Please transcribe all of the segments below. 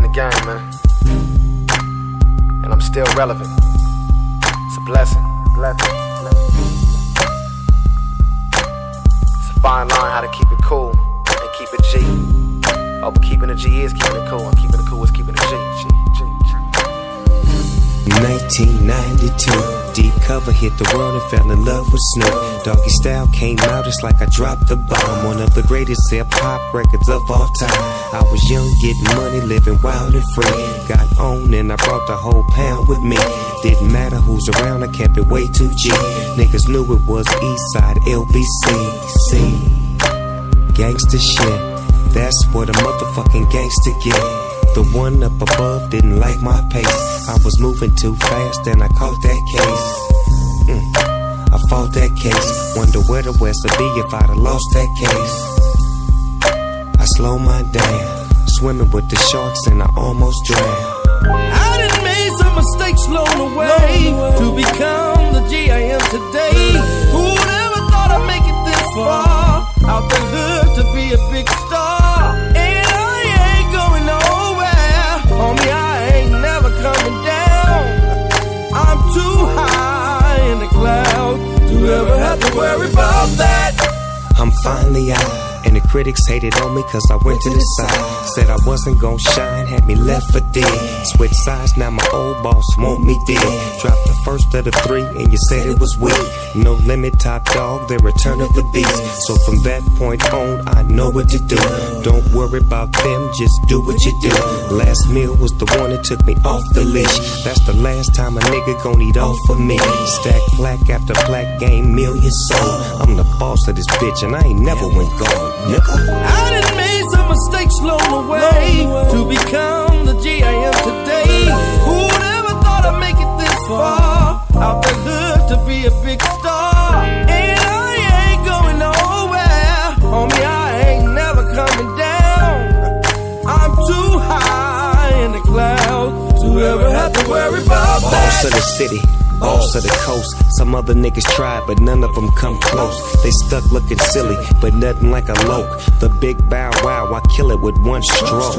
the game, man. And I'm still relevant. It's a blessing. It's a fine line how to keep it cool and keep it G. Oh, but keeping it G is keeping it cool, and keeping it cool is keeping it G. 1992, deep cover hit the world and fell in love with Snoop. Doggy Style came out, it's like I dropped the bomb. One of the greatest hip-hop records of all time. I was young, getting money, living wild and free. Got on and I brought the whole pound with me. Didn't matter who's around, I kept it way too G. Niggas knew it was Eastside LBC. See, gangsta shit, that's what a motherfucking gangsta get. The one up above didn't like my pace. I was moving too fast and I caught that case. I fought that case. Wonder where the West would be if I'd have lost that case. I slowed mine down, swimming with the sharks and I almost drowned. I done made some mistakes along the way to become the G I am today. Who would ever thought I'd make it this far? Out the hood to be a big star. And I ain't going nowhere. Homie, I ain't never coming down. I'm too high in the clouds to ever have to worry about that. I'm finally out, and the critics hated on me cause I went to the side. Said I wasn't gon' shine, had me left for dead. Switch sides, now my old boss want me dead. Dropped the first of the 3 and you said it was weak. No limit, Top Dog, the return of the beast. So from that point on, I know what to do. Don't worry about them, just do what you do. Last meal was the one that took me off the leash. That's the last time a nigga gon' eat off of me. Stack plaque after plaque, game million sold. I'm the boss of this bitch and I ain't never went gold, nigga. I done made some mistakes along the way to become the G I am today. Who would ever thought I'd make it this far? Out the hood to be a big star. And I ain't going nowhere. Homie, I ain't never coming down. I'm too high in the clouds to ever have to worry about that. Boss of the city, boss of the coast. Some other niggas tried, but none of them come close. They stuck looking silly, but nothing like a loke. The big bow wow, I kill it with one stroke.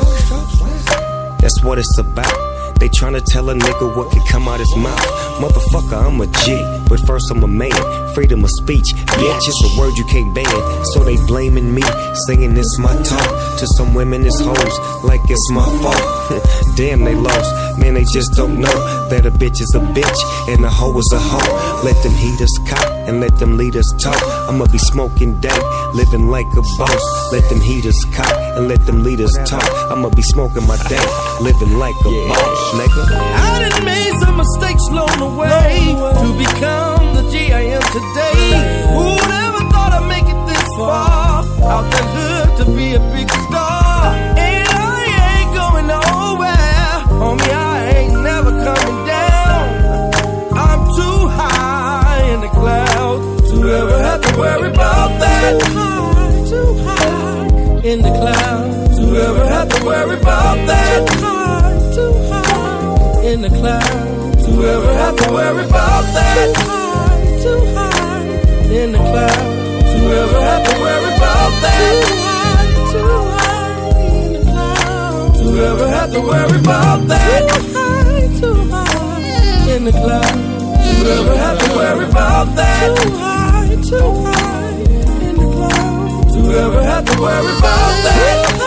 That's what it's about. They tryna tell a nigga what can come out his mouth. Motherfucker, I'm a G, but first I'm a man. Freedom of speech, bitch, it's a word you can't ban. So they blaming me, saying it's my talk. To some women it's hoes, like it's my fault. Damn, they lost, man, they just don't know that a bitch is a bitch and a hoe is a hoe. Let them heat us cop and let them lead us talk. I'ma be smoking dank, living like a boss. Let them heat us cop and let them lead us talk. I'ma be smoking my dank, living like a boss, nigga. I done made some mistakes along the way to become the G I am today. Who would ever thought I'd make it this far? Out the hood to be a big star. And I ain't going nowhere. Homie, I ain't never coming down. I'm too high in the clouds to ever have to worry about that. Too high in the clouds to ever have to worry about that. Too high in the clouds to ever have to worry about that. Too high in the clouds to ever have to worry about that. Too high in the clouds to ever have to worry about that. Too high in the clouds to ever have to worry about that. Too high in the clouds to ever have to worry about that.